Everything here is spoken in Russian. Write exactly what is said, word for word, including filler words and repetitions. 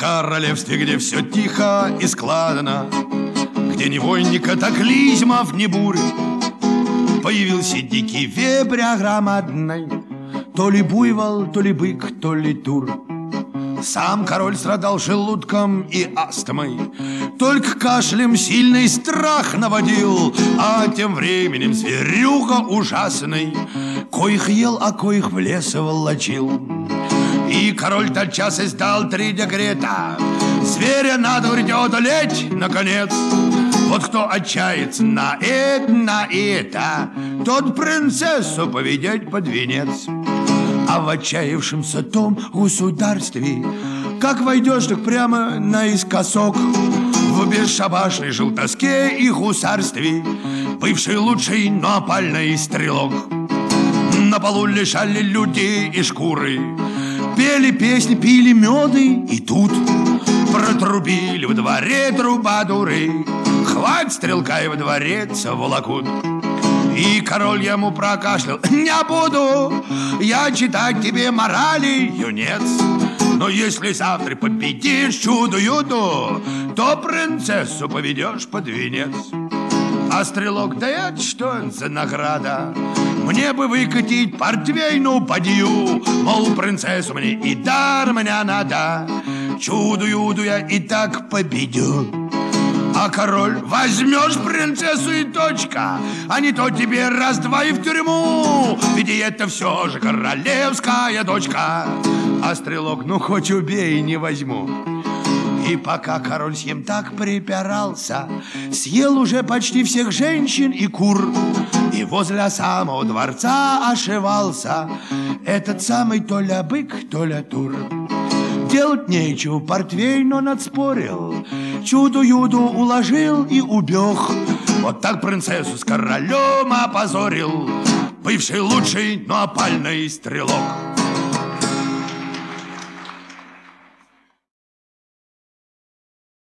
королевстве, где все тихо и складно, где ни войн, ни катаклизмов, ни бурь, появился дикий вепрь громадный, то ли буйвол, то ли бык, то ли тур. Сам король страдал желудком и астмой, только кашлем сильный страх наводил. А тем временем зверюга ужасный, коих ел, а коих в лес волочил. И король тотчас издал три декрета: зверя надо, говорит, одолеть, наконец. Вот кто отчается на это, на это, тот принцессу поведет под венец. А в отчаявшемся том государстве, как войдешь, так прямо наискосок, в бесшабашной желтоске и гусарстве бывший лучший, но опальный стрелок. На полу лежали люди и шкуры, пели песни, пили меды, и тут протрубили в дворе трубадуры: хватит стрелка, и во дворец волокут. И король ему прокашлял: не буду я читать тебе морали, юнец, но если завтра победишь чудо-юду, то принцессу поведешь под венец. А стрелок: да это что за награда? Мне бы выкатить портвейну подью, мол, принцессу мне и дар мне надо, чудо-юду я и так победю. А король: возьмешь принцессу и точка, а не то тебе раз-два и в тюрьму, ведь и это все же королевская дочка. А стрелок: ну хоть убей, не возьму. И пока король с ним так припирался, съел уже почти всех женщин и кур, и возле самого дворца ошивался этот самый то ли бык, то ли тур. Делать нечего, портвейн он отспорил, чудо-юду уложил и убег. Вот так принцессу с королем опозорил бывший лучший, но опальный стрелок.